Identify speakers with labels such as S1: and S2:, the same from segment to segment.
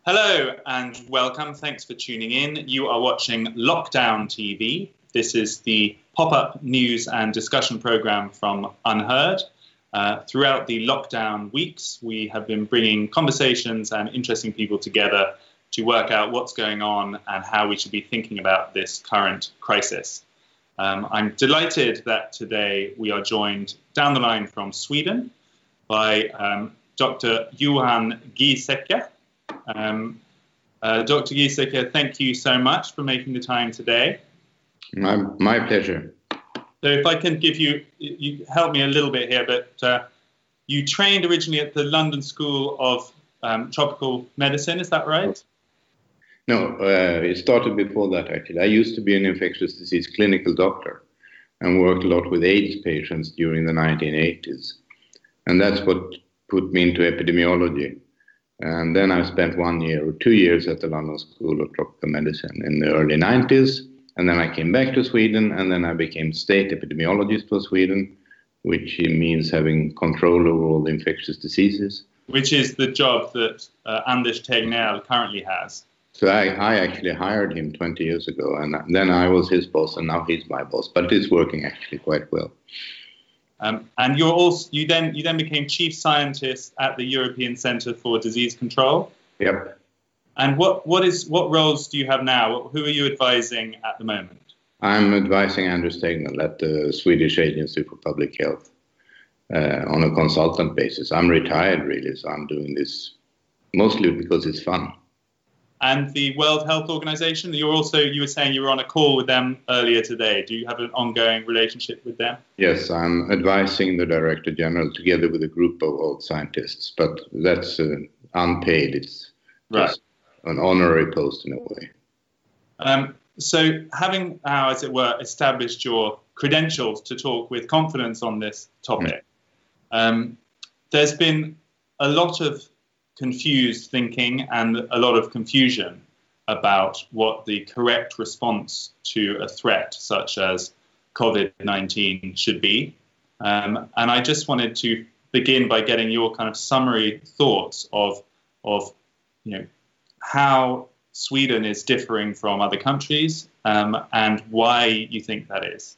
S1: Hello and welcome. Thanks for tuning in. You are watching Lockdown TV. This is the pop-up news and discussion program from Unheard. Throughout the lockdown weeks, we have been bringing conversations and interesting people together to work out what's going on and how we should be thinking about this current crisis. I'm delighted that today we are joined down the line from Sweden by Dr. Johan Giesecke. Dr. Giesecke, thank you so much for making the time today.
S2: My pleasure.
S1: So if I can give you help me a little bit here, but you trained originally at the London School of Tropical Medicine, is that right?
S2: No, it started before that actually. I used to be an infectious disease clinical doctor and worked a lot with AIDS patients during the 1980s. And that's what put me into epidemiology. And then I spent 1 year or 2 years at the London School of Tropical Medicine in the early 90s. And then I came back to Sweden, and then I became state epidemiologist for Sweden, which means having control over all the infectious diseases.
S1: Which is the job that Anders Tegnell currently has.
S2: So I actually hired him 20 years ago, and then I was his boss, and now he's my boss. But it's working actually quite well.
S1: And you then became chief scientist at the European Centre for Disease Control.
S2: Yep.
S1: And what roles do you have now? Who are you advising at the moment?
S2: I'm advising Anders Tegnell at the Swedish Agency for Public Health on a consultant basis. I'm retired really, so I'm doing this mostly because it's fun.
S1: And the World Health Organization, you were saying you were on a call with them earlier today. Do you have an ongoing relationship with them?
S2: Yes, I'm advising the Director General together with a group of scientists, but that's unpaid. It's just an honorary post in a way.
S1: So having now, as it were, established your credentials to talk with confidence on this topic, there's been a lot of confused thinking and a lot of confusion about what the correct response to a threat such as COVID-19 should be. And I just wanted to begin by getting your kind of summary thoughts of how Sweden is differing from other countries and why you think that is.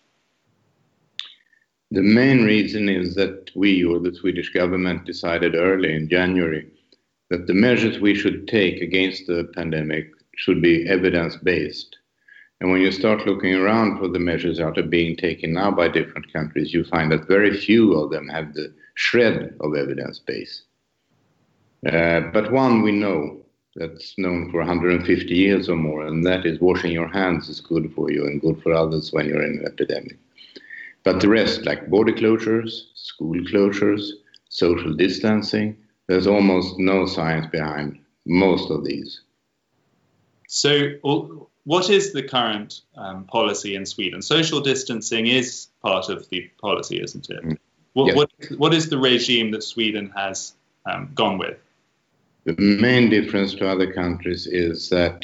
S2: The main reason is that we, or the Swedish government, decided early in January that the measures we should take against the pandemic should be evidence-based. And when you start looking around for the measures that are being taken now by different countries, you find that very few of them have the shred of evidence base. But one we know, that's known for 150 years or more, and that is washing your hands is good for you and good for others when you're in an epidemic. But the rest, like border closures, school closures, social distancing, there's almost no science behind most of these.
S1: So what is the current policy in Sweden? Social distancing is part of the policy, isn't it? What is the regime that Sweden has gone with?
S2: The main difference to other countries is that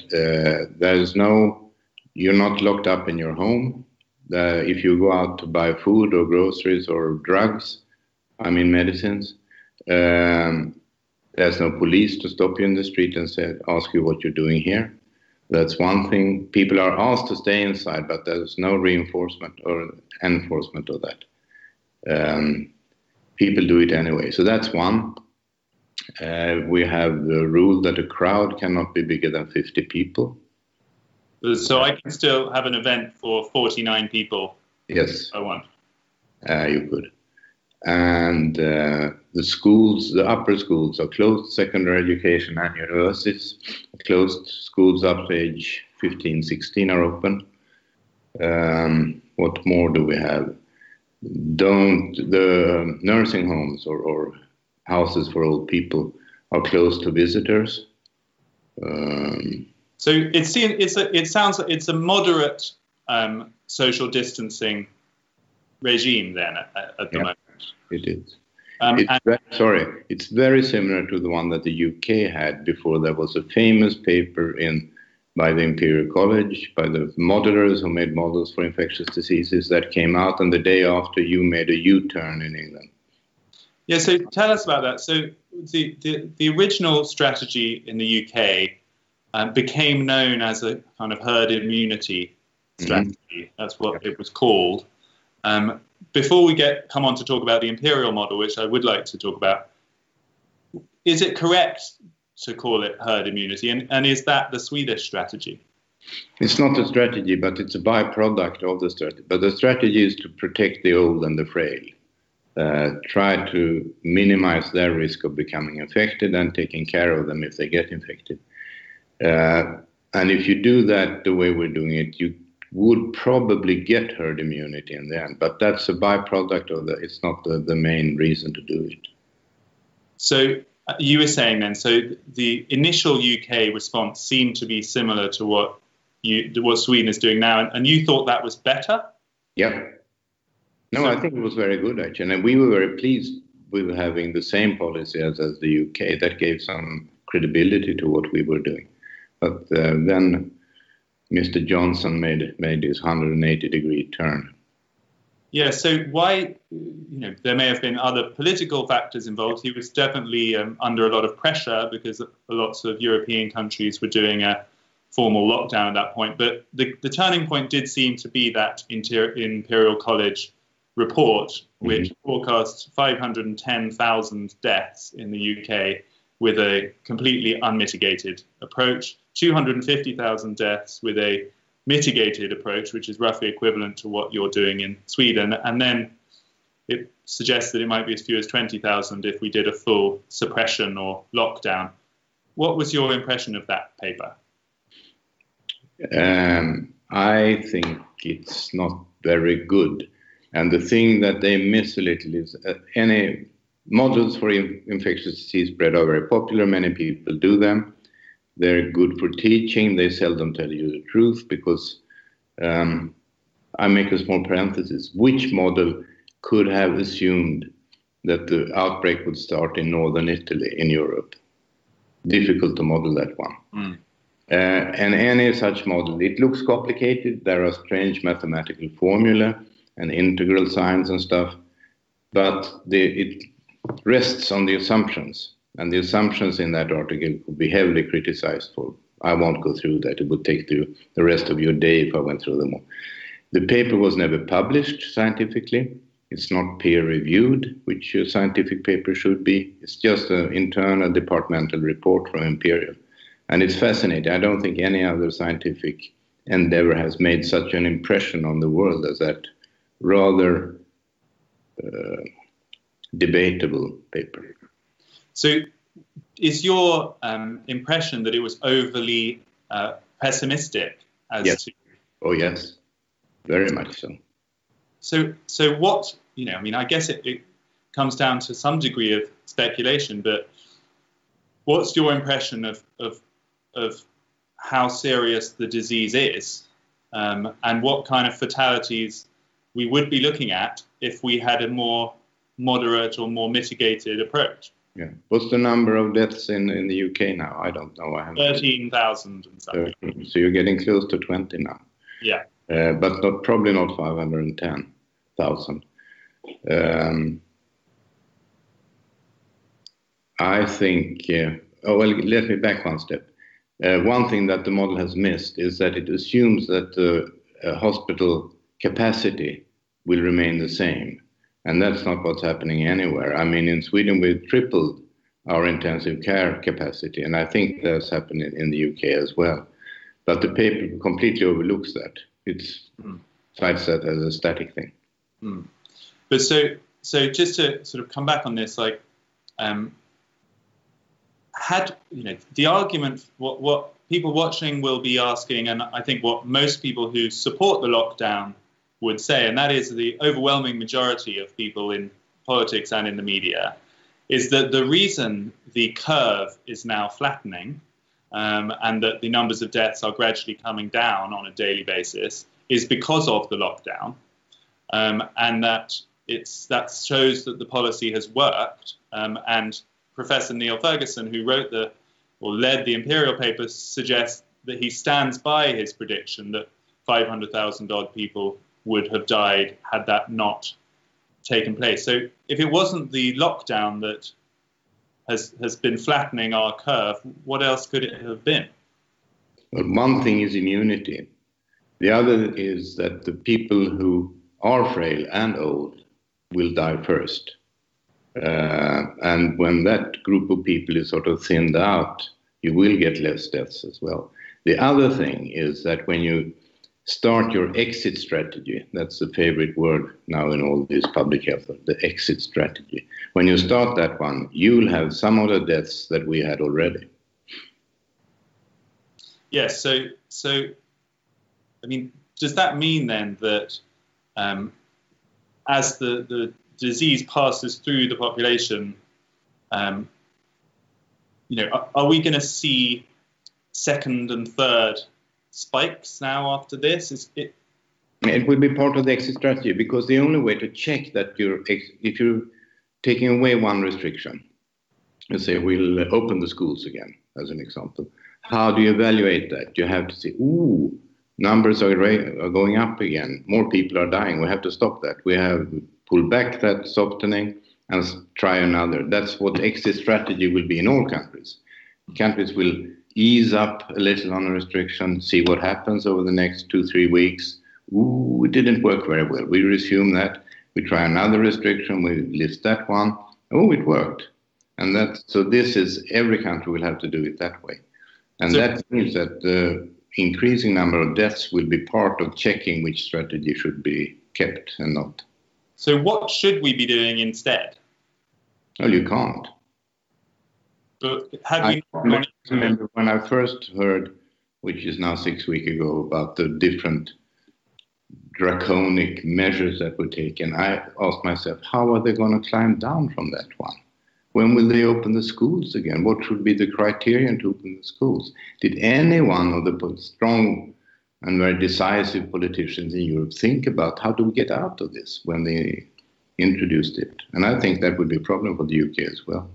S2: you're not locked up in your home. If you go out to buy food or groceries or drugs, medicines, there's no police to stop you in the street and ask you what you're doing here. That's one thing. People are asked to stay inside, but there's no reinforcement or enforcement of that. People do it anyway. So that's one. We have the rule that a crowd cannot be bigger than 50 people.
S1: So I can still have an event for 49 people?
S2: Yes.
S1: I want.
S2: You could. And the schools, the upper schools are closed, secondary education and universities are closed, schools up to age 15, 16 are open. What more do we have? The nursing homes or houses for old people are closed to visitors.
S1: So it sounds like it's a moderate social distancing regime then at the moment.
S2: It is. It's very similar to the one that the UK had before. There was a famous paper by the Imperial College, by the modelers who made models for infectious diseases that came out, and the day after you made a U-turn in England.
S1: Yeah, so tell us about that. So the original strategy in the UK became known as a kind of herd immunity strategy. That's what it was called. Before we come on to talk about the imperial model, which I would like to talk about, is it correct to call it herd immunity? And is that the Swedish strategy?
S2: It's not a strategy, but it's a byproduct of the strategy. But the strategy is to protect the old and the frail. Try to minimize their risk of becoming infected and taking care of them if they get infected. And if you do that the way we're doing it, you would probably get herd immunity in the end. But that's a byproduct of it's not the main reason to do it.
S1: So you were saying then, so the initial UK response seemed to be similar to what Sweden is doing now, and you thought that was better?
S2: Yeah. No, I think it was very good, actually. And we were very pleased with having the same policy as the UK. That gave some credibility to what we were doing. But then Mr. Johnson made his 180-degree turn.
S1: Yeah, so why, there may have been other political factors involved. He was definitely under a lot of pressure because lots of European countries were doing a formal lockdown at that point. But the turning point did seem to be that Imperial College report, which forecast 510,000 deaths in the UK with a completely unmitigated approach, 250,000 deaths with a mitigated approach, which is roughly equivalent to what you're doing in Sweden. And then it suggests that it might be as few as 20,000 if we did a full suppression or lockdown. What was your impression of that paper?
S2: I think it's not very good. And the thing that they miss a little is any models for infectious disease spread are very popular. Many people do them. They're good for teaching. They seldom tell you the truth because I make a small parenthesis. Which model could have assumed that the outbreak would start in northern Italy in Europe? Difficult to model that one. And any such model, it looks complicated. There are strange mathematical formula and integral signs and stuff, but it rests on the assumptions. And the assumptions in that article could be heavily criticized for. I won't go through that. It would take the rest of your day if I went through them all. The paper was never published scientifically. It's not peer-reviewed, which a scientific paper should be. It's just an internal departmental report from Imperial. And it's fascinating. I don't think any other scientific endeavor has made such an impression on the world as that rather debatable paper.
S1: So is your impression that it was overly pessimistic?
S2: Yes. Oh, yes. Very much so.
S1: So what, I guess it comes down to some degree of speculation, but what's your impression of how serious the disease is and what kind of fatalities we would be looking at if we had a more moderate or more mitigated approach?
S2: Yeah. What's the number of deaths in the UK now? I don't know.
S1: 13,000 and something.
S2: So you're getting close to 20 now.
S1: Yeah.
S2: But probably not 510,000. I think, let me back one step. One thing that the model has missed is that it assumes that the hospital capacity will remain the same. And that's not what's happening anywhere. I mean, in Sweden, we've tripled our intensive care capacity, and I think that's happening in the UK as well. But the paper completely overlooks that. It's cites that as a static thing.
S1: But so just to sort of come back on this, like, the argument, what people watching will be asking, and I think what most people who support the lockdown would say, and that is the overwhelming majority of people in politics and in the media, is that the reason the curve is now flattening and that the numbers of deaths are gradually coming down on a daily basis is because of the lockdown, and that shows that the policy has worked. And Professor Neil Ferguson, who led the Imperial paper, suggests that he stands by his prediction that 500,000 odd people would have died had that not taken place. So if it wasn't the lockdown that has been flattening our curve. What else could it have been?
S2: Well, one thing is immunity. The other is that the people who are frail and old will die first. And when that group of people is sort of thinned out, you will get less deaths as well. The other thing is that when you start your exit strategy, that's the favorite word now in all this public health, the exit strategy. When you start that one, you'll have some of the deaths that we had already.
S1: Yes, so I mean, does that mean then that as the disease passes through the population, are we going to see second and third spikes now after this?
S2: It will be part of the exit strategy, because the only way to check that if you're taking away one restriction, let's say we'll open the schools again, as an example. How do you evaluate that? You have to say, numbers are going up again. More people are dying. We have to stop that. We have pulled back that softening and try another. That's what exit strategy will be in all countries. Countries will ease up a little on a restriction, see what happens over the next 2-3 weeks. It didn't work very well. We resume that. We try another restriction. We lift that one. It worked. And so this is, every country will have to do it that way. And that means that the increasing number of deaths will be part of checking which strategy should be kept and not.
S1: So what should we be doing instead?
S2: Well, you can't.
S1: But
S2: I remember when I first heard, which is now 6 weeks ago, about the different draconic measures that were taken, I asked myself, how are they going to climb down from that one? When will they open the schools again? What should be the criterion to open the schools? Did any one of the strong and very decisive politicians in Europe think about how do we get out of this when they introduced it? And I think that would be a problem for the UK as well.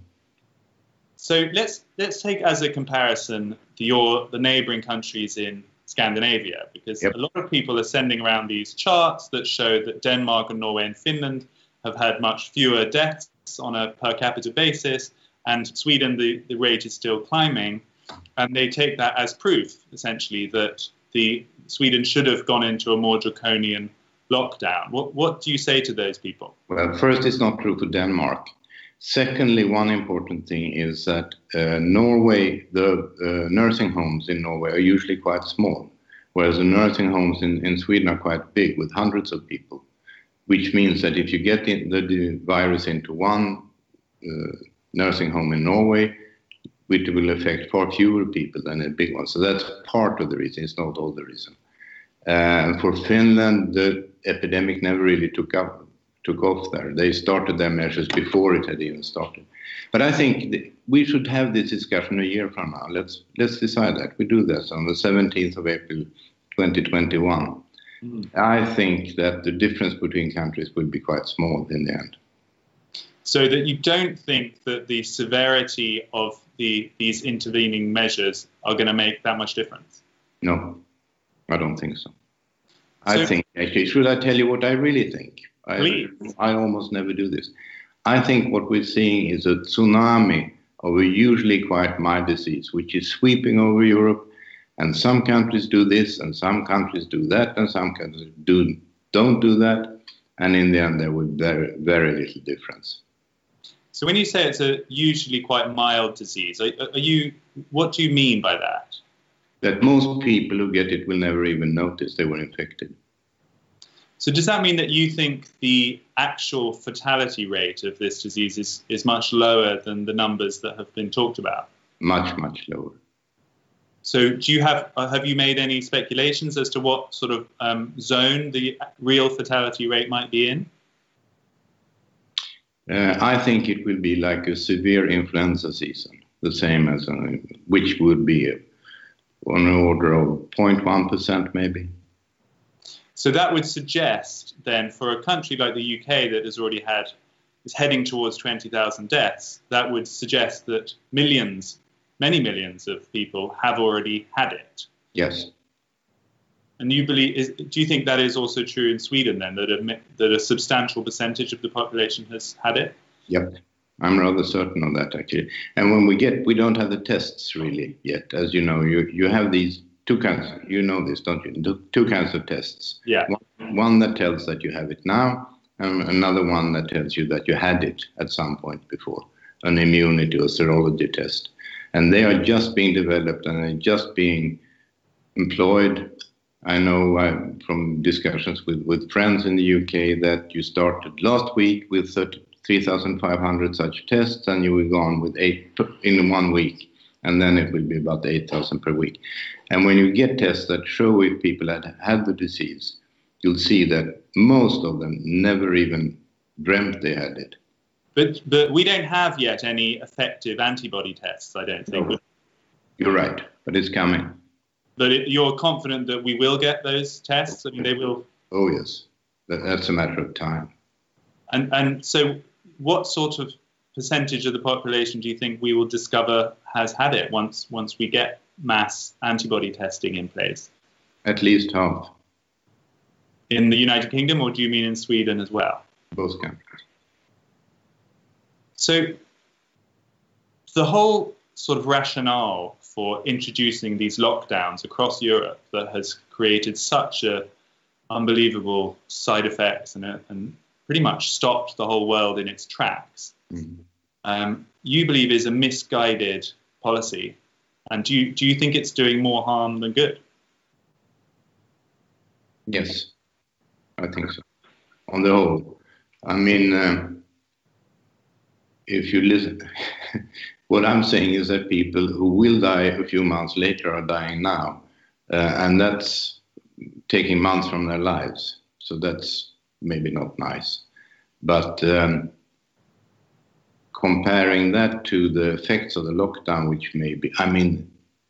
S1: So let's take as a comparison the neighbouring countries in Scandinavia, because a lot of people are sending around these charts that show that Denmark and Norway and Finland have had much fewer deaths on a per capita basis, and Sweden, the rate is still climbing, and they take that as proof, essentially, that Sweden should have gone into a more draconian lockdown. What do you say to those people?
S2: Well, first, it's not true for Denmark. Secondly, one important thing is that Norway, the nursing homes in Norway are usually quite small, whereas the nursing homes in Sweden are quite big, with hundreds of people, which means that if you get the virus into one nursing home in Norway, it will affect far fewer people than a big one. So that's part of the reason. It's not all the reason. For Finland, the epidemic never really took off there. They started their measures before it had even started. But I think we should have this discussion a year from now. Let's decide that. We do this on the 17th of April, 2021. I think that the difference between countries will be quite small in the end.
S1: So that you don't think that the severity of these intervening measures are going to make that much difference?
S2: No, I don't think so. I think, actually, should I tell you what I really think?
S1: Please.
S2: I almost never do this. I think what we're seeing is a tsunami of a usually quite mild disease, which is sweeping over Europe. And some countries do this, and some countries do that, and some countries don't do that. And in the end, there will be very, very little difference.
S1: So when you say it's a usually quite mild disease, what do you mean by that?
S2: That most people who get it will never even notice they were infected.
S1: So does that mean that you think the actual fatality rate of this disease is much lower than the numbers that have been talked about?
S2: Much, much lower.
S1: So do you have you made any speculations as to what sort of zone the real fatality rate might be in?
S2: I think it will be like a severe influenza season, the same as which would be on the order of 0.1% maybe.
S1: So that would suggest then for a country like the UK that has already is heading towards 20,000 deaths, that would suggest that many millions of people have already had it.
S2: Yes.
S1: And do you think that is also true in Sweden then, that a substantial percentage of the population has had it?
S2: Yep. I'm rather certain of that, actually. And when we don't have the tests really yet. As you know, you have these two kinds, you know this, don't you? Two kinds of tests.
S1: Yeah.
S2: One that tells that you have it now, and another one that tells you that you had it at some point before, an immunity or serology test. And they are just being developed and they're just being employed. I know from discussions with friends in the UK that you started last week with 3,500 such tests, and you will go on with 8 in 1 week, and then it will be about 8,000 per week. And when you get tests that show if people had the disease, you'll see that most of them never even dreamt they had it.
S1: But we don't have yet any effective antibody tests, I don't think.
S2: No. You're right, but it's coming.
S1: But you're confident that we will get those tests? I mean, they will.
S2: Oh, yes. That's a matter of time.
S1: And so what sort of percentage of the population do you think we will discover has had it once we get mass antibody testing in place?
S2: At least half.
S1: In the United Kingdom, or do you mean in Sweden as well?
S2: Both countries.
S1: So the whole sort of rationale for introducing these lockdowns across Europe that has created such a unbelievable side effects and pretty much stopped the whole world in its tracks, you believe is a misguided policy. And do you think it's doing more harm than good?
S2: Yes, I think so. On the whole, I mean, if you listen, what I'm saying is that people who will die a few months later are dying now, and that's taking months from their lives. So that's maybe not nice. But comparing that to the effects of the lockdown, which may be, I mean,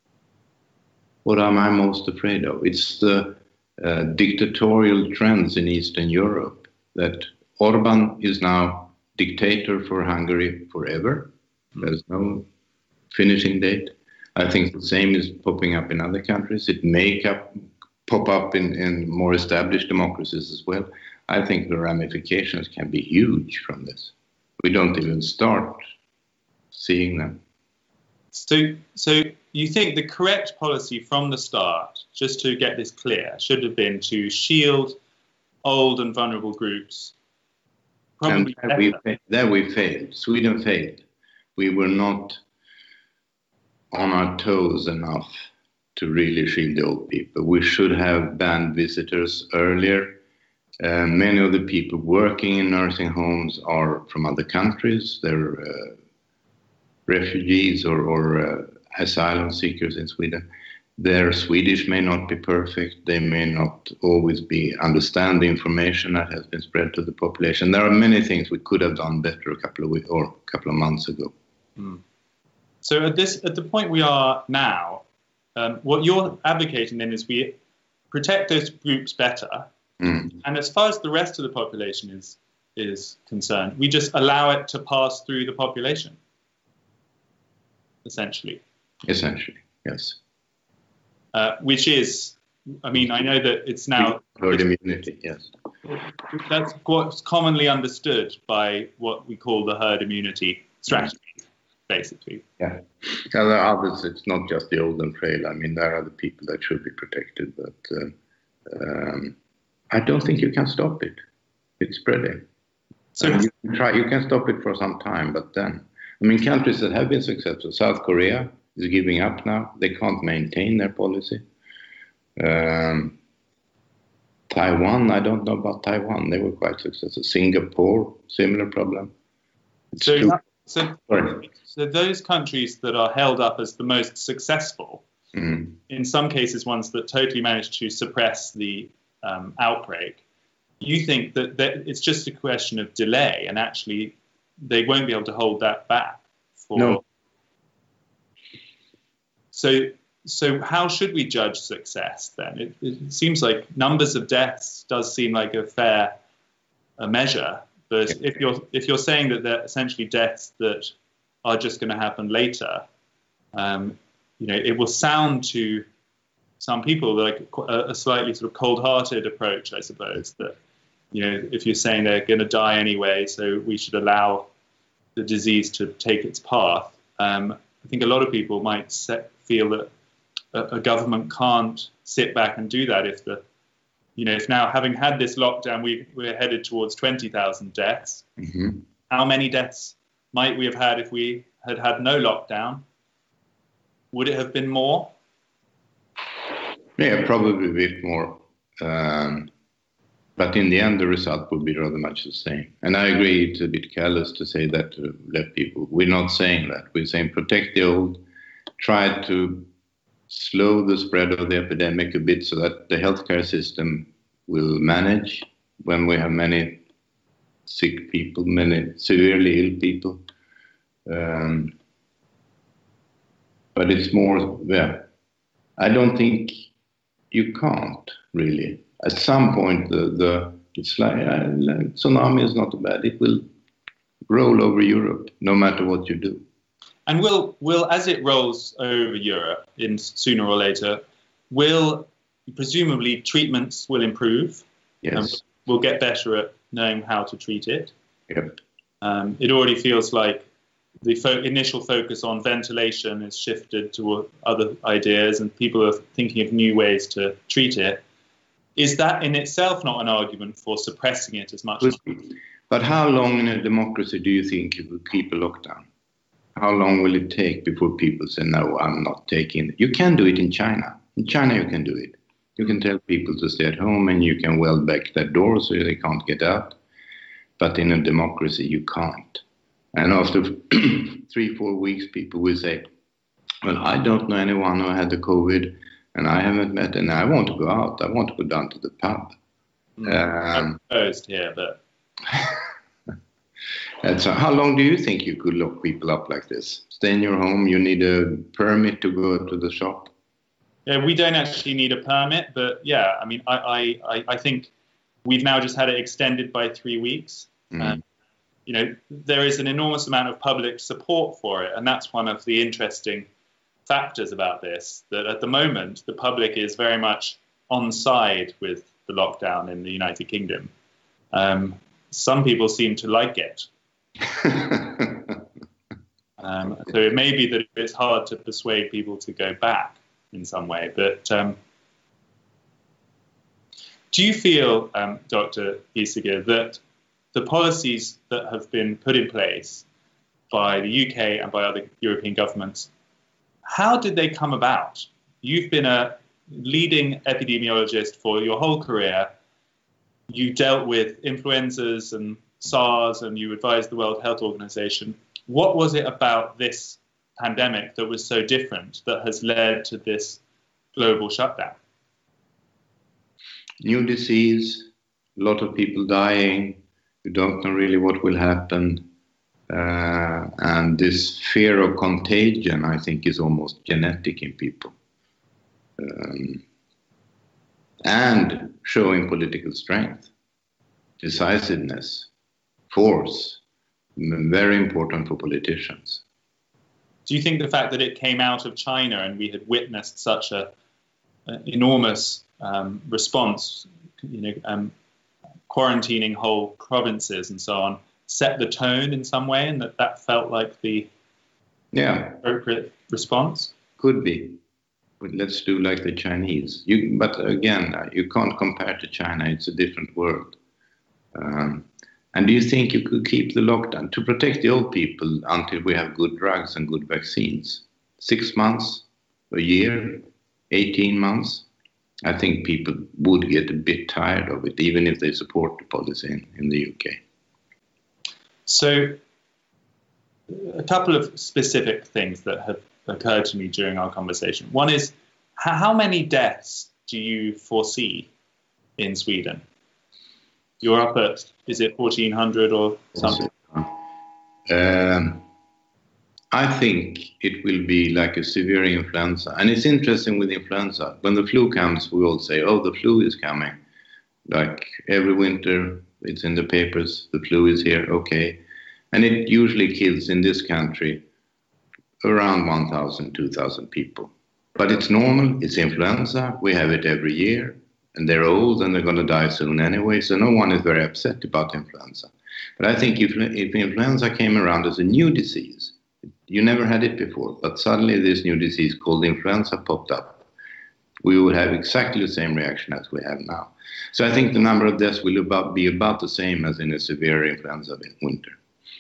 S2: what am I most afraid of? It's the dictatorial trends in Eastern Europe, that Orban is now dictator for Hungary forever. There's no finishing date. I think the same is popping up in other countries. It may pop up in more established democracies as well. I think the ramifications can be huge from this. We don't even start seeing them.
S1: So you think the correct policy from the start, just to get this clear, should have been to shield old and vulnerable groups? Probably
S2: and there we failed. Sweden failed. We were not on our toes enough to really shield the old people. We should have banned visitors earlier. Many of the people working in nursing homes are from other countries. They're refugees or asylum seekers in Sweden. Their Swedish may not be perfect. They may not always understand the information that has been spread to the population. There are many things we could have done better a couple of months ago.
S1: So at the point we are now, what you're advocating then is we protect those groups better, and as far as the rest of the population is concerned, we just allow it to pass through the population, essentially.
S2: Essentially, yes.
S1: Which is, I mean, I know that it's now
S2: herd immunity, yes.
S1: That's what's commonly understood by what we call the herd immunity strategy, basically.
S2: Yeah. There are others, it's not just the old and frail. I mean, there are the people that should be protected, but I don't think you can stop it. It's spreading. So you can stop it for some time, but then, I mean, countries that have been successful, South Korea is giving up now. They can't maintain their policy. Taiwan, I don't know about Taiwan. They were quite successful. Singapore, similar problem.
S1: So those countries that are held up as the most successful, in some cases ones that totally managed to suppress the outbreak, you think that it's just a question of delay, and actually they won't be able to hold that back?
S2: No.
S1: So how should we judge success then? It seems like numbers of deaths does seem like a fair measure. But if you're saying that they're essentially deaths that are just going to happen later, it will sound to some people like a slightly sort of cold-hearted approach, I suppose. That if you're saying they're going to die anyway, so we should allow the disease to take its path, I think a lot of people might feel that a government can't sit back and do that if if now, having had this lockdown, we're headed towards 20,000 deaths.
S2: Mm-hmm.
S1: How many deaths might we have had if we had had no lockdown? Would it have been more?
S2: Yeah, probably a bit more. But in the end, the result will be rather much the same. And I agree, it's a bit careless to say that to let people. We're not saying that. We're saying protect the old, try to slow the spread of the epidemic a bit so that the healthcare system will manage when we have many sick people, many severely ill people. But it's more, I don't think you can't really. At some point, it's like tsunami is not bad. It will roll over Europe, no matter what you do.
S1: And will as it rolls over Europe, sooner or later, presumably treatments will improve.
S2: Yes,
S1: we'll get better at knowing how to treat it.
S2: Yep.
S1: It already feels like the initial focus on ventilation is shifted to other ideas, and people are thinking of new ways to treat it. Is that in itself not an argument for suppressing it as much?
S2: But how long in a democracy do you think you will keep a lockdown? How long will it take before people say, no, I'm not taking it? You can do it in China. In China, you can do it. You can tell people to stay at home and you can weld back their doors so they can't get out. But in a democracy, you can't. And after 3-4 weeks, people will say, well, I don't know anyone who had the COVID and I haven't met, and I want to go out. I want to go down to the pub.
S1: I'm closed here, but...
S2: So how long do you think you could lock people up like this? Stay in your home, you need a permit to go to the shop?
S1: Yeah, we don't actually need a permit, but yeah, I mean, I think we've now just had it extended by 3 weeks. There is an enormous amount of public support for it, and that's one of the interesting factors about this, that at the moment, the public is very much on side with the lockdown in the United Kingdom. Some people seem to like it. So it may be that it's hard to persuade people to go back in some way. But do you feel, Dr. Giesinger, that the policies that have been put in place by the UK and by other European governments, how did they come about? You've been a leading epidemiologist for your whole career. You dealt with influenzas and SARS, and you advised the World Health Organization. What was it about this pandemic that was so different that has led to this global shutdown?
S2: New disease, a lot of people dying, you don't know really what will happen. And this fear of contagion, I think, is almost genetic in people. And showing political strength, decisiveness, force, very important for politicians.
S1: Do you think the fact that it came out of China and we had witnessed such an enormous response, quarantining whole provinces and so on, set the tone in some way, and that felt like the appropriate response?
S2: Could be. But let's do like the Chinese. But again, you can't compare to China. It's a different world. And do you think you could keep the lockdown to protect the old people until we have good drugs and good vaccines? 6 months, a year, 18 months? I think people would get a bit tired of it, even if they support the policy in the UK.
S1: So a couple of specific things that have occurred to me during our conversation. One is, how many deaths do you foresee in Sweden? You're up at, is it 1,400 or something?
S2: I think it will be like a severe influenza. And it's interesting with influenza. When the flu comes, we all say, oh, the flu is coming. Like every winter, it's in the papers, the flu is here, okay. And it usually kills in this country around 1,000, 2,000 people. But it's normal, it's influenza, we have it every year. And they're old and they're going to die soon anyway, so no one is very upset about influenza. But I think if influenza came around as a new disease, you never had it before, but suddenly this new disease called influenza popped up, we would have exactly the same reaction as we have now. So I think the number of deaths will be about the same as in a severe influenza winter.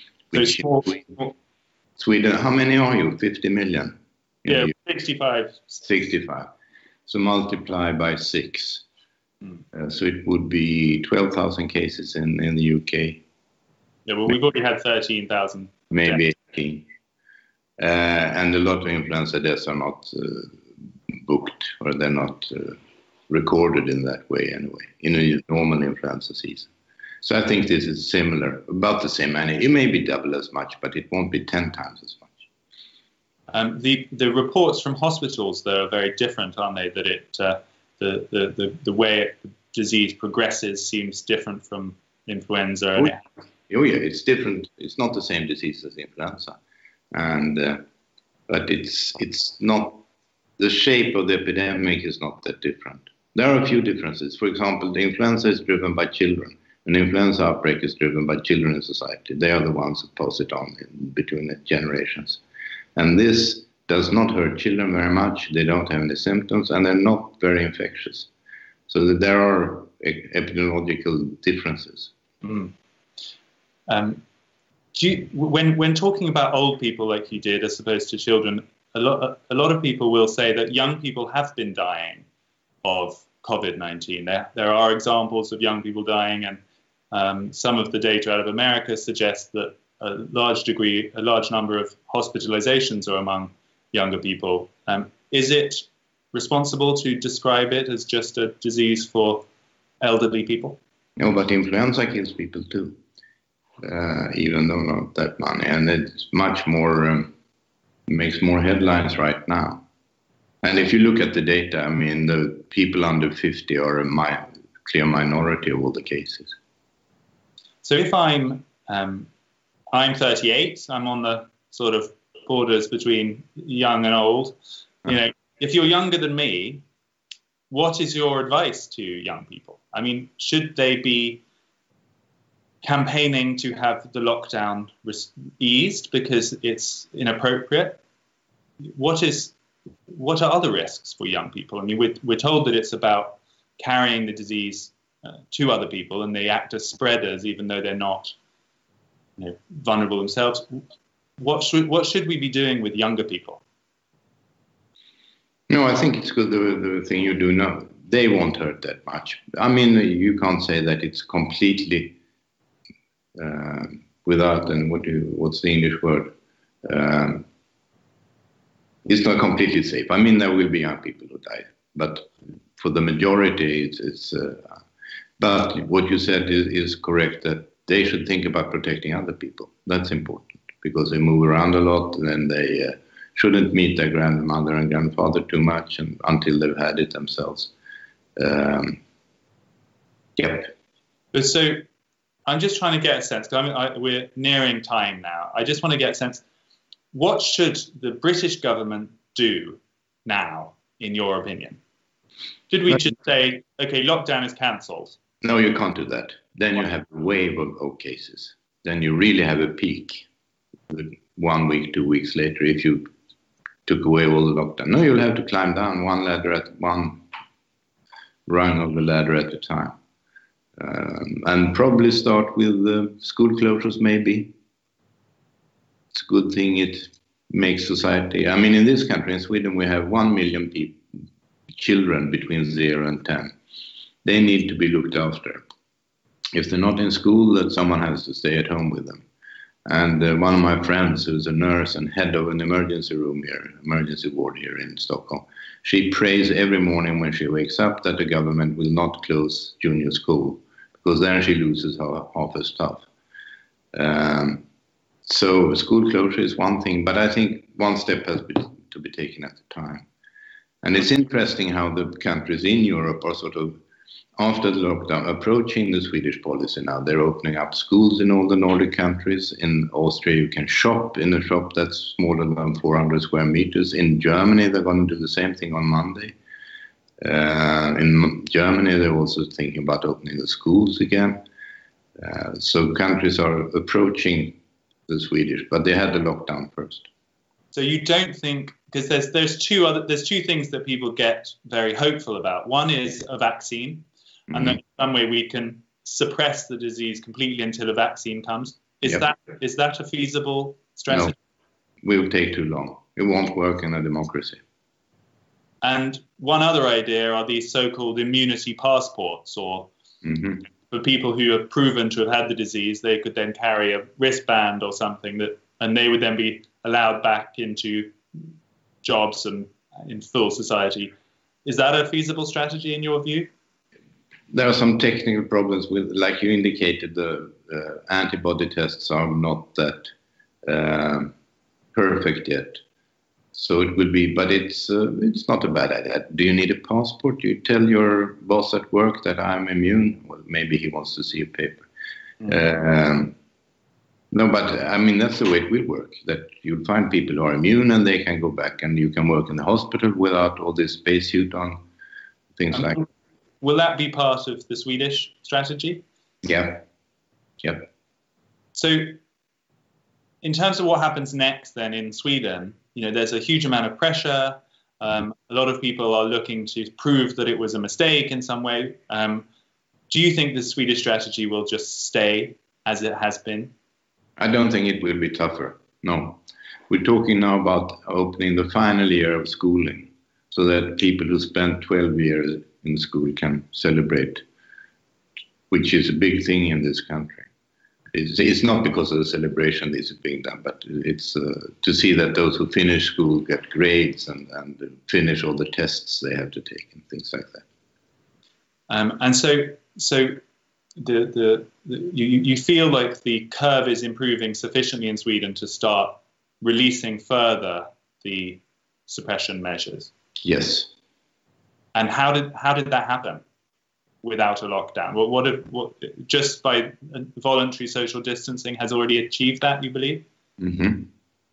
S2: Sweden, how many are you? 50 million?
S1: Yeah, 65.
S2: 65. So multiply by 6. So it would be 12,000 cases in the UK.
S1: Yeah, well, we've already had 13,000.
S2: Maybe 18. And a lot of influenza deaths are not booked, or they're not recorded in that way anyway, in a normal influenza season. So I think this is similar, about the same. And it may be double as much, but it won't be 10 times as much.
S1: The reports from hospitals, though, are very different, aren't they? That the way the disease progresses seems different from influenza.
S2: Oh yeah, it's different. It's not the same disease as influenza, but it's not. The shape of the epidemic is not that different. There are a few differences. For example, the influenza is driven by children. An influenza outbreak is driven by children in society. They are the ones who pass it on between the generations. And this does not hurt children very much. They don't have any symptoms, and they're not very infectious. So that there are epidemiological differences.
S1: Mm. When talking about old people like you did, as opposed to children, a lot of people will say that young people have been dying of COVID-19. There are examples of young people dying, and some of the data out of America suggests that a large number of hospitalizations are among younger people. Is it responsible to describe it as just a disease for elderly people?
S2: No, but influenza kills people too, even though not that many, and it's much more, makes more headlines right now. And if you look at the data, I mean, the people under 50 are a clear minority of all the cases.
S1: So if I'm 38, I'm on the sort of borders between young and old. You know, if you're younger than me, what is your advice to young people? I mean, should they be campaigning to have the lockdown eased because it's inappropriate? What are other risks for young people? I mean, we're told that it's about carrying the disease to other people, and they act as spreaders even though they're not, vulnerable themselves. What should we be doing with younger people?
S2: No, I think it's good, the thing you do now. They won't hurt that much. I mean, you can't say that it's completely without, and what's the English word? It's not completely safe. I mean, there will be young people who die, but for the majority, it's but what you said is correct, that they should think about protecting other people. That's important, because they move around a lot, and they shouldn't meet their grandmother and grandfather too much until they've had it themselves. Yep.
S1: So I'm just trying to get a sense, because we're nearing time now. I just want to get a sense, what should the British government do now, in your opinion? Should we just say, okay, lockdown is cancelled?
S2: No, you can't do that. Then you have a wave of cases. Then you really have a peak 1 week, 2 weeks later if you took away all the lockdown. No, you'll have to climb down one rung of the ladder at a time. And probably start with school closures, maybe. It's a good thing it makes society. I mean, in this country, in Sweden, we have 1 million children between 0 and 10. They need to be looked after. If they're not in school, then someone has to stay at home with them. And one of my friends, who's a nurse and head of an emergency ward here in Stockholm, she prays every morning when she wakes up that the government will not close junior school, because then she loses half her stuff. So school closure is one thing, but I think one step has to be taken at a time. And it's interesting how the countries in Europe are sort of, after the lockdown, approaching the Swedish policy now. They're opening up schools in all the Nordic countries. In Austria, you can shop in a shop that's smaller than 400 square meters. In Germany, they're going to do the same thing on Monday. In Germany, they're also thinking about opening the schools again. So countries are approaching the Swedish, but they had the lockdown first.
S1: So you don't think, because there's two things that people get very hopeful about. One is a vaccine, and then in some way we can suppress the disease completely until a vaccine comes. Is that a feasible strategy?
S2: No, it will take too long. It won't work in a democracy.
S1: And one other idea are these so-called immunity passports, or for people who have proven to have had the disease, they could then carry a wristband or something and they would then be allowed back into jobs and in full society. Is that a feasible strategy in your view?
S2: There are some technical problems with, like you indicated, the antibody tests are not that perfect yet. So it will be, but it's not a bad idea. Do you need a passport? You tell your boss at work that I'm immune. Well, maybe he wants to see a paper. No, but I mean, that's the way it will work, that you'll find people who are immune and they can go back and you can work in the hospital without all this spacesuit on, things like that.
S1: Will that be part of the Swedish strategy?
S2: Yeah.
S1: So in terms of what happens next then in Sweden, there's a huge amount of pressure. A lot of people are looking to prove that it was a mistake in some way. Do you think the Swedish strategy will just stay as it has been?
S2: I don't think it will be tougher, no. We're talking now about opening the final year of schooling so that people who spent 12 years in school can celebrate, which is a big thing in this country. It's not because of the celebration this is being done, but it's to see that those who finish school get grades and finish all the tests they have to take and things like that.
S1: And so you feel like the curve is improving sufficiently in Sweden to start releasing further the suppression measures?
S2: Yes.
S1: And how did that happen without a lockdown? What just by voluntary social distancing has already achieved that, you believe?
S2: And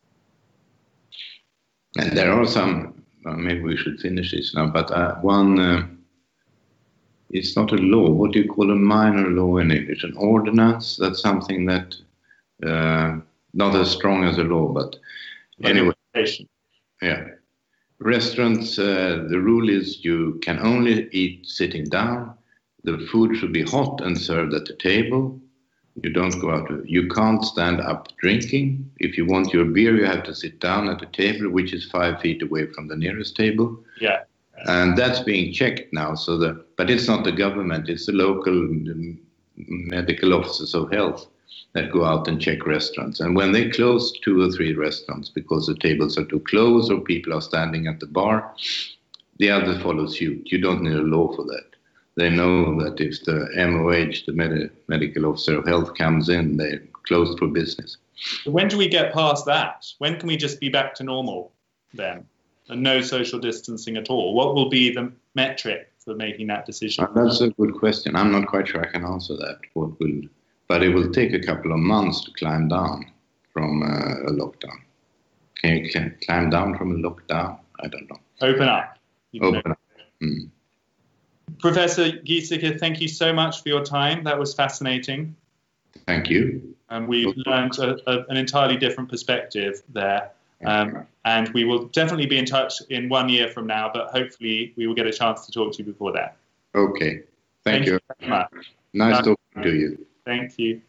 S2: there are some, maybe we should finish this now, but one, it's not a law. What do you call a minor law in English? An ordinance? That's something that, not as strong as a law, but anyway. Yeah. Restaurants, the rule is you can only eat sitting down. The food should be hot and served at the table. You don't go out. You can't stand up drinking. If you want your beer, you have to sit down at the table, which is 5 feet away from the nearest table.
S1: Yeah.
S2: And that's being checked now. But it's not the government. It's the local medical officers of health that go out and check restaurants. And when they close 2 or 3 restaurants because the tables are too close or people are standing at the bar, the others follow suit. You don't need a law for that. They know that if the MOH, the medical officer of health, comes in, they're closed for business.
S1: When do we get past that? When can we just be back to normal then? And no social distancing at all? What will be the metric for making that decision?
S2: That's a good question. I'm not quite sure I can answer that. But it will take a couple of months to climb down from a lockdown. Can you climb down from a lockdown? I don't know.
S1: Open up.
S2: Open up.
S1: Professor Giesecke, thank you so much for your time. That was fascinating.
S2: Thank you.
S1: And we learned an entirely different perspective there. And we will definitely be in touch in 1 year from now, but hopefully we will get a chance to talk to you before that.
S2: Okay. Thank you
S1: very much.
S2: Nice talking to you.
S1: Thank you.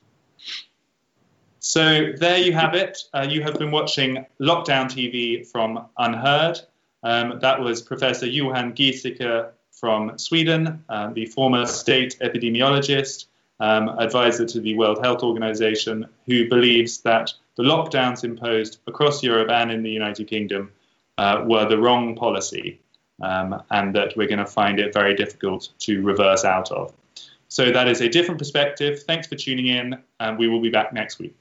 S1: So there you have it. You have been watching Lockdown TV from Unheard. That was Professor Johan Giesecke from Sweden, the former state epidemiologist, advisor to the World Health Organization, who believes that the lockdowns imposed across Europe and in the United Kingdom were the wrong policy, and that we're going to find it very difficult to reverse out of. So that is a different perspective. Thanks for tuning in, and we will be back next week.